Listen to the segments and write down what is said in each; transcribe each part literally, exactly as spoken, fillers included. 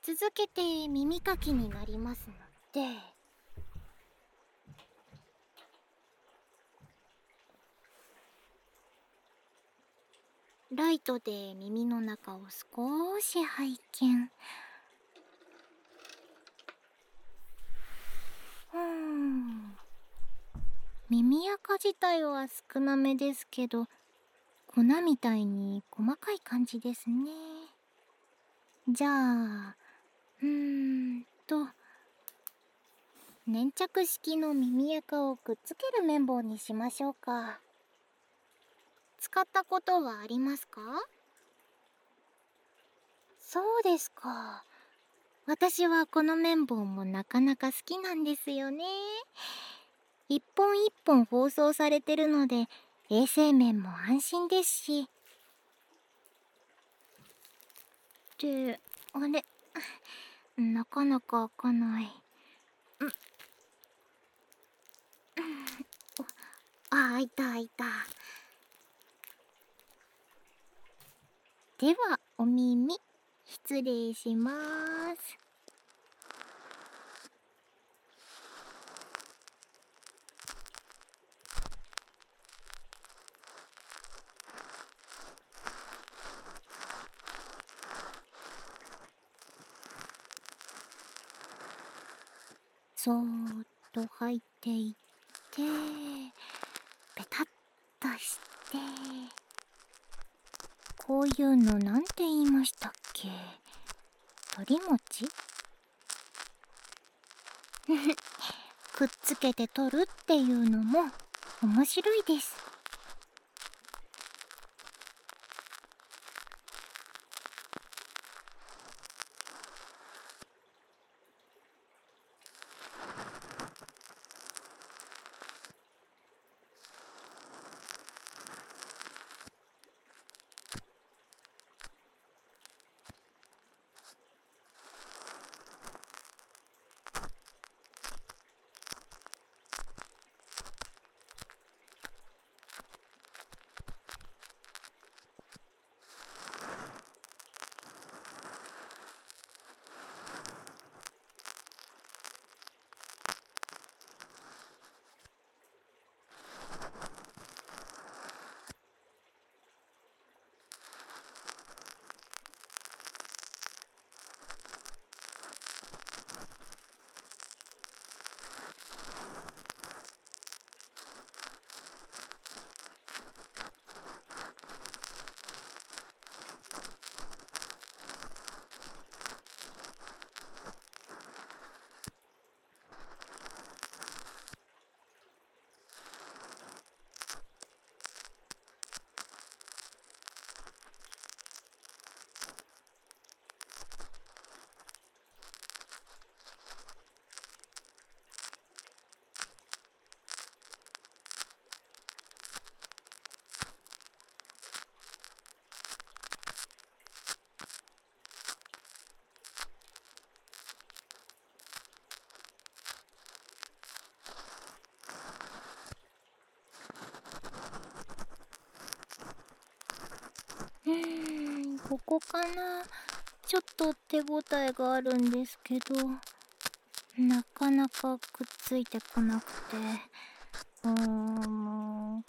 続けて耳かきになりますので、ライトで耳の中を少し拝見。うーん、耳垢自体は少なめですけど、粉みたいに細かい感じですね。じゃあ、うーんと粘着式の耳垢をくっつける綿棒にしましょうか。使ったことはありますか？そうですか。私はこの綿棒もなかなか好きなんですよね。一本一本包装されてるので衛生面も安心ですし。ってあれ、なかなか開かない。うん、あ、開いた開いた。ではお耳失礼します。そーっと入っていってペタッとして、こういうのなんて言いましたっけ？鳥餅？くっつけて取るっていうのも面白いです。うーん、ここかな。ちょっと手応えがあるんですけど、なかなかくっついてこなくて。うーん。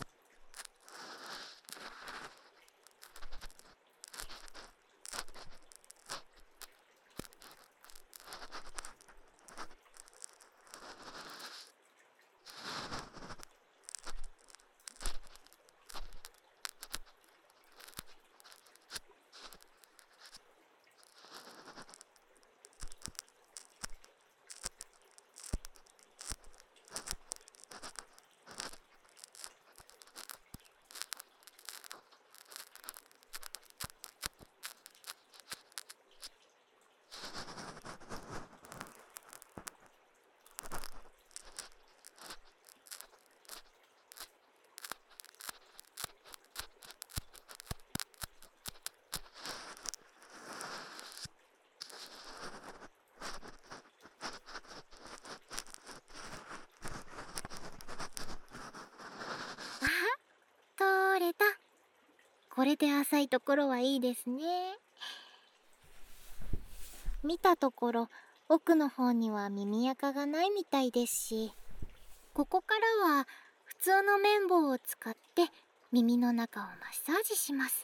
あ、取れた。これで浅いところはいいですね。 見たところ奥の方には耳垢がないみたいですし、ここからは普通の綿棒を使って耳の中をマッサージします。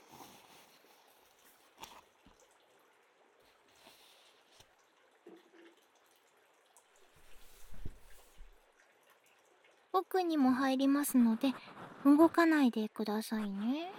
奥にも入りますので動かないでくださいね。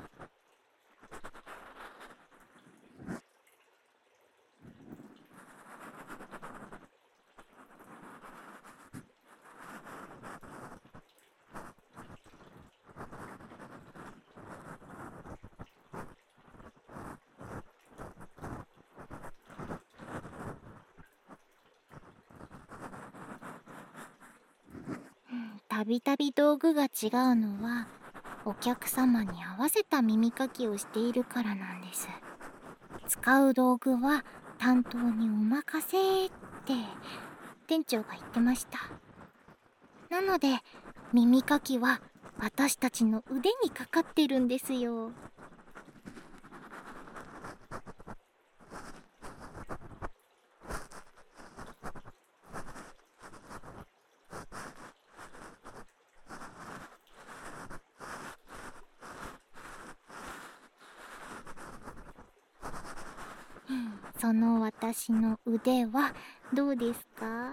たびたび道具が違うのはお客様に合わせた耳かきをしているからなんです。使う道具は担当にお任せって店長が言ってました。なので耳かきは私たちの腕にかかってるんですよ。その私の腕はどうですか？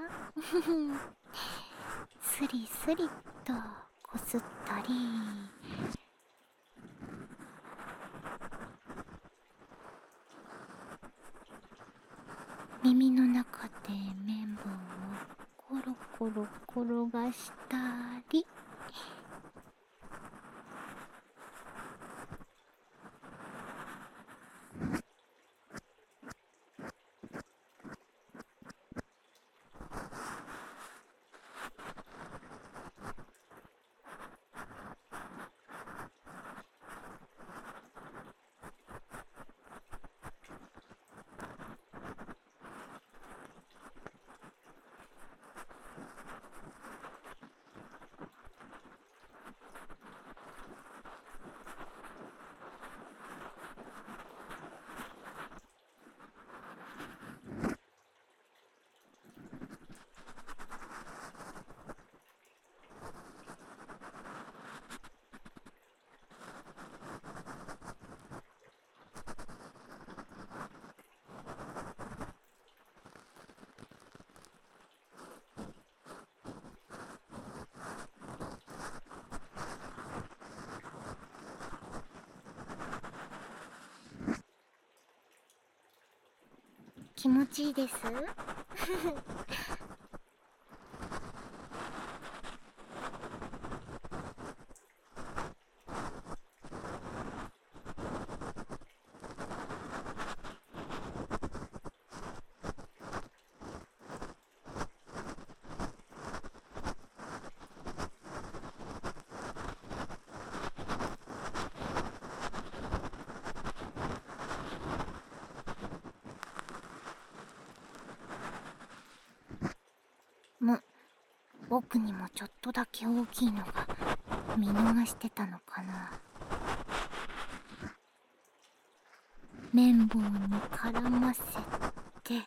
スリスリとこすったり、耳の中で綿棒をコロコロ転がしたり、気持ちいいです。む、僕にもちょっとだけ大きいのが見逃してたのかな。綿棒に絡ませて、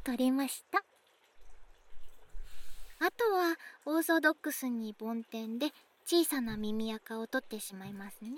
取れました。あとはオーソドックスに梵天で小さな耳垢を取ってしまいますね。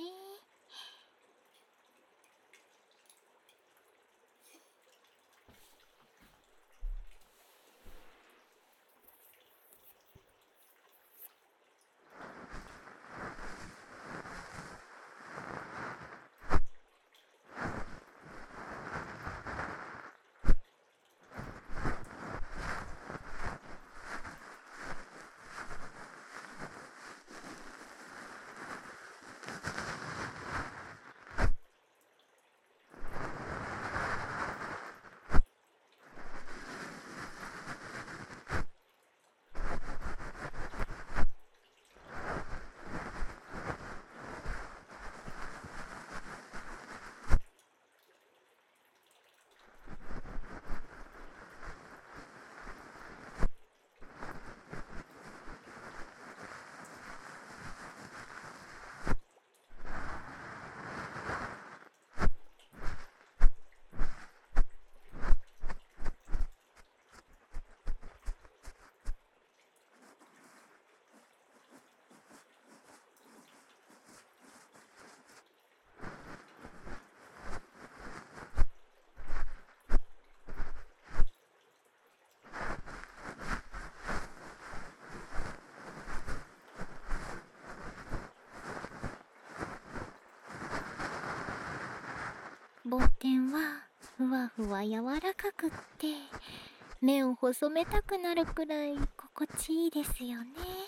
梵天はふわふわ柔らかくって目を細めたくなるくらい心地いいですよね。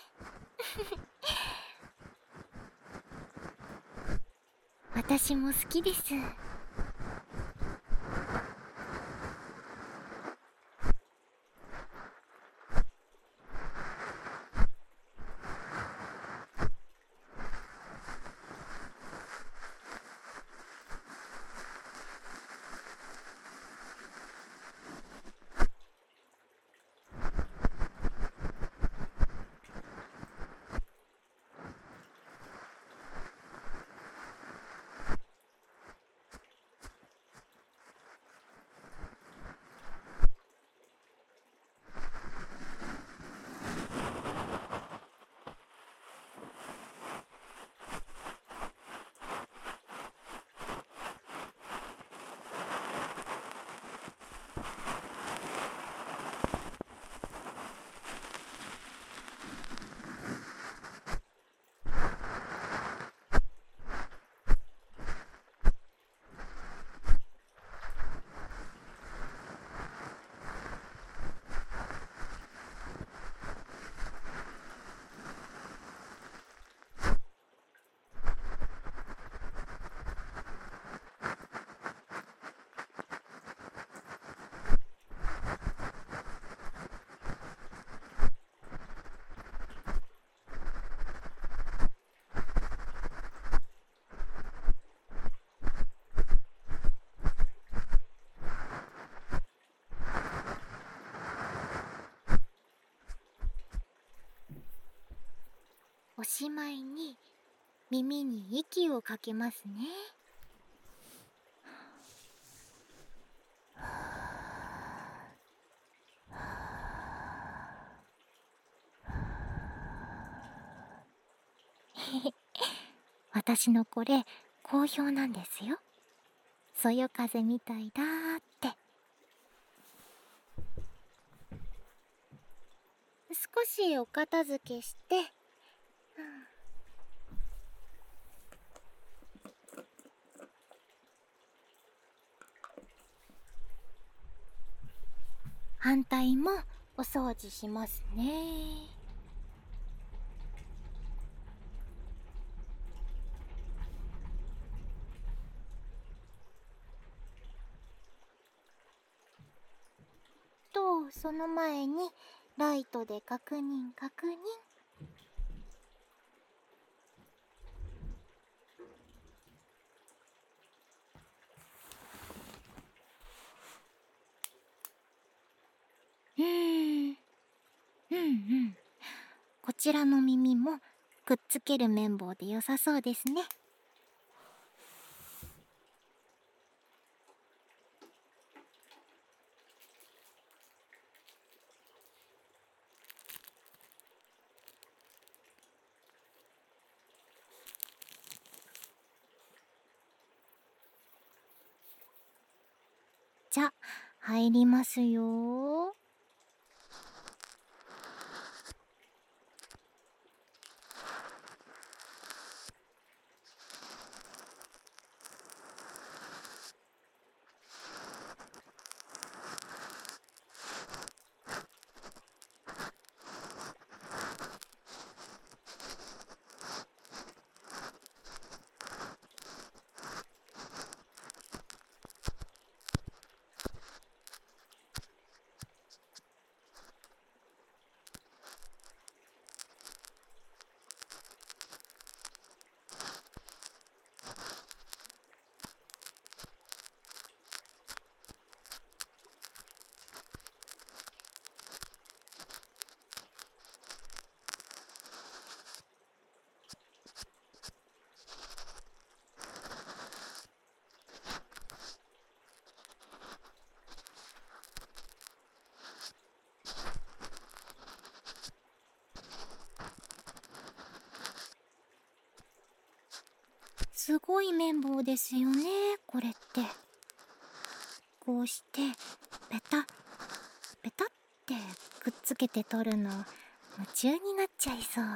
私も好きです。おしまいに耳に息をかけますね。私のこれ好評なんですよ。そよ風みたいだーって。少しお片付けして、うん、反対もお掃除しますね。とその前にライトで確認確認。うーん、うんうん。こちらの耳もくっつける綿棒で良さそうですね。 じゃ入りますよ。すごい綿棒ですよね、これって。こうしてペタペタってくっつけて取るの夢中になっちゃいそう。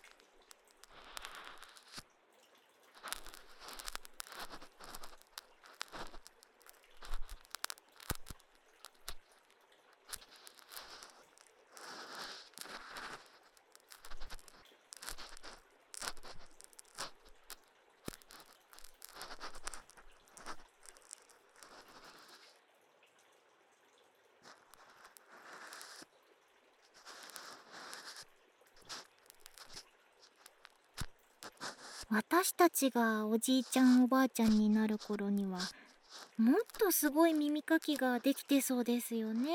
私たちがおじいちゃんおばあちゃんになる頃にはもっとすごい耳かきができてそうですよね。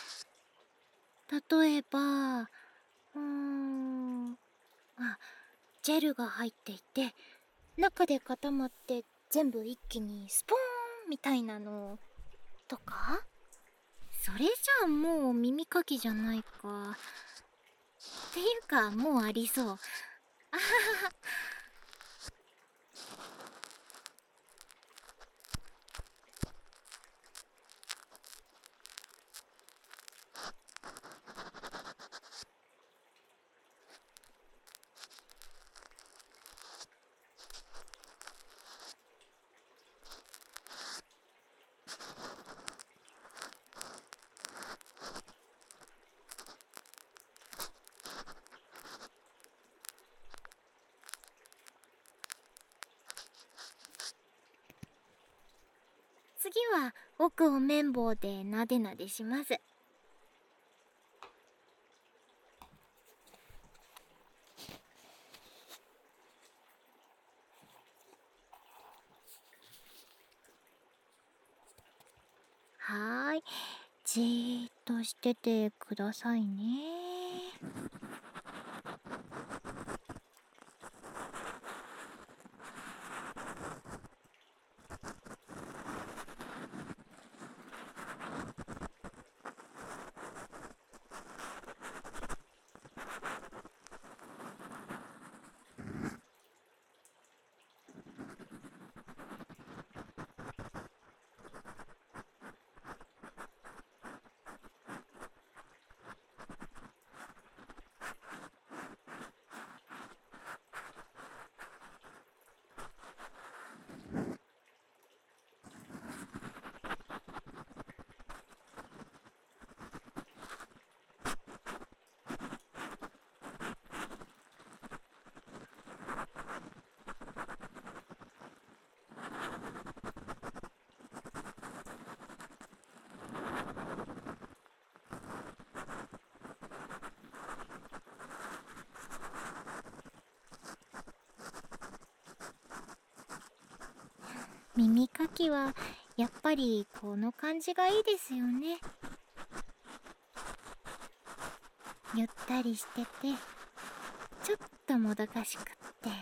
例えばうーんあジェルが入っていて中で固まって全部一気にスポーンみたいなのとか。それじゃあもう耳かきじゃないか。っていうかもうありそう。あはは。次は奥を綿棒でなでなでします。はーい、じーっとしててくださいね。耳かきはやっぱりこの感じがいいですよね。ゆったりしててちょっともどかしくって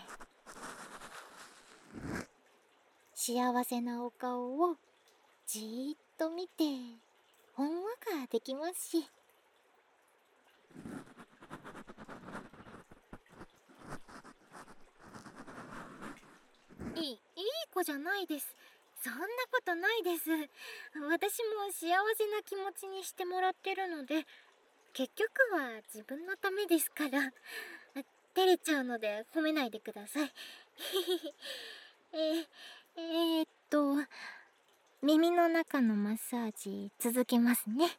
幸せなお顔をじーっと見てほんわかできますし。いいいい子じゃないです。 そんなことないです。私も幸せな気持ちにしてもらってるので、結局は自分のためですから。照れちゃうので褒めないでください。ええー、っと耳の中のマッサージ続けますね。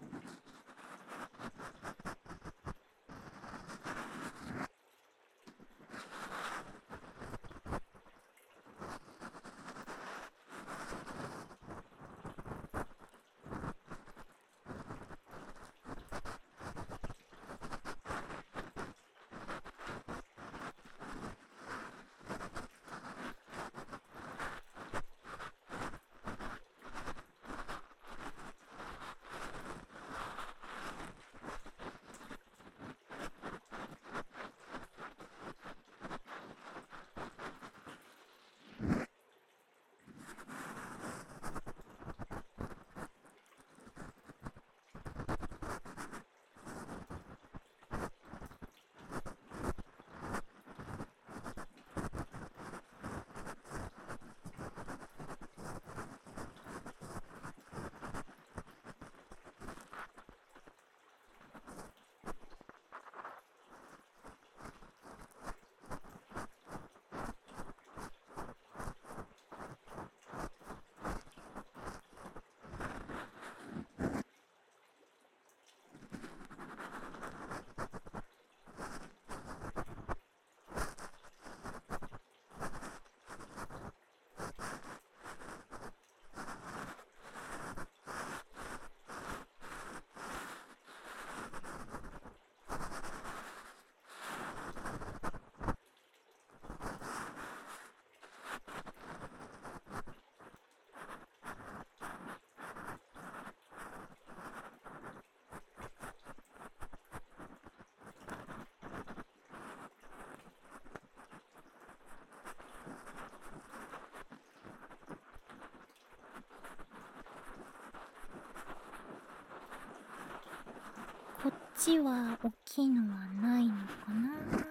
こっちは大きいのはないのかな。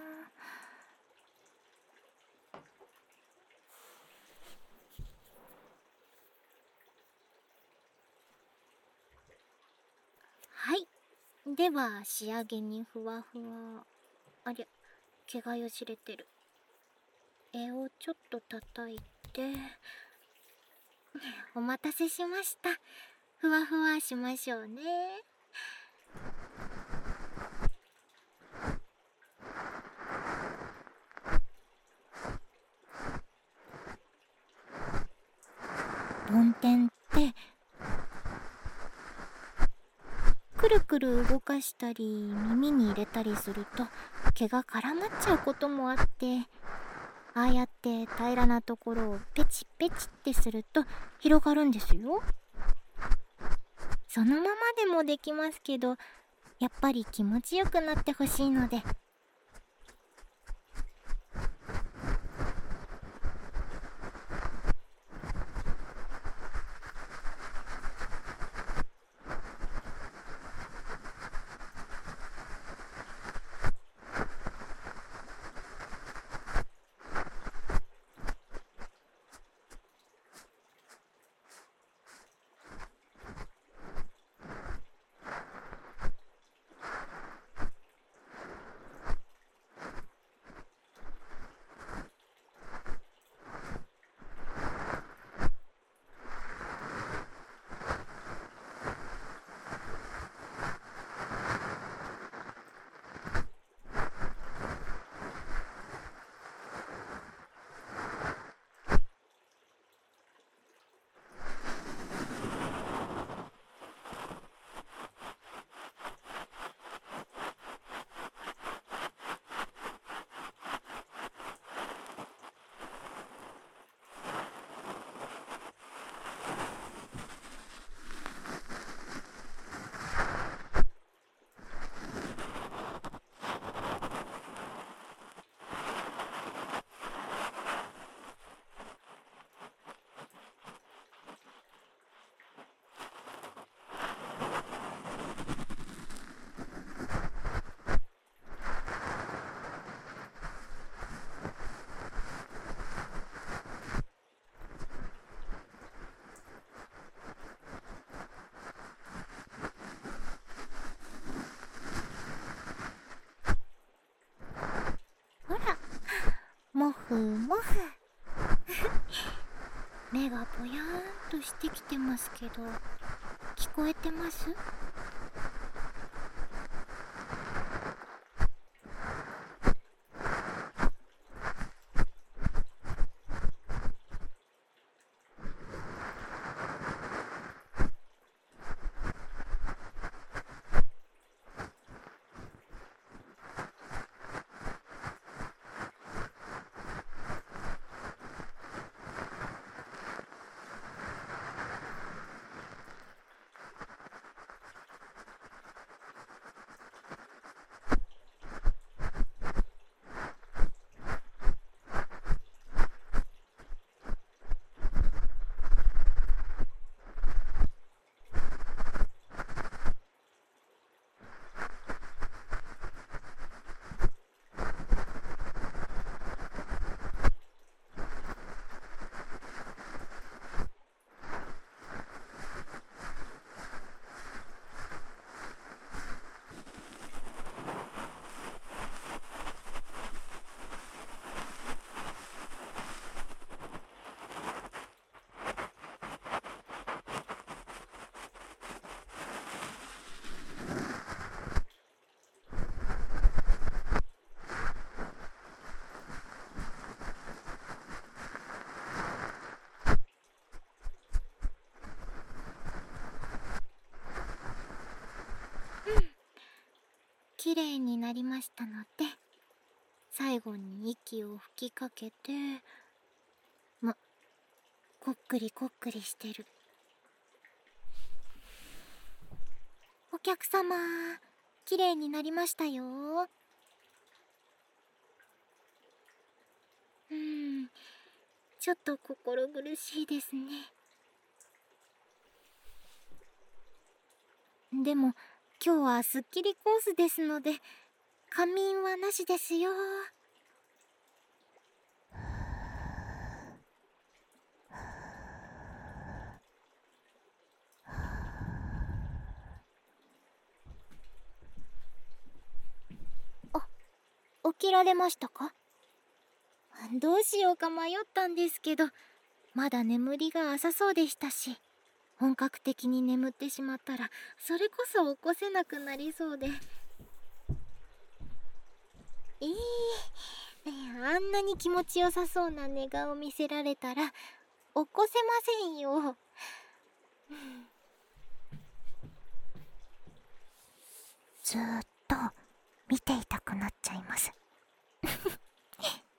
はい、では仕上げにふわふわ、ありゃ、毛がよじれてる。絵をちょっと叩いて。お待たせしました。ふわふわしましょうね。梵天ってくるくる動かしたり耳に入れたりすると毛が絡まっちゃうこともあって、ああやって平らなところをペチペチってすると広がるんですよ。そのままでもできますけど、やっぱり気持ちよくなってほしいので。 ふもふ目がぼやーんとしてきてますけど、聞こえてます？きれいになりましたので、最後に息を吹きかけて、ま、こっくりこっくりしてる。お客様、きれいになりましたよ。うーん、ちょっと心苦しいですね。でも今日はすっきりコースですので、仮眠はなしですよ。あ、起きられましたか？どうしようか迷ったんですけど、まだ眠りが浅そうでしたし、本格的に眠ってしまったらそれこそ起こせなくなりそうで。ええー、あんなに気持ちよさそうな寝顔見せられたら起こせませんよ。ずーっと見ていたくなっちゃいます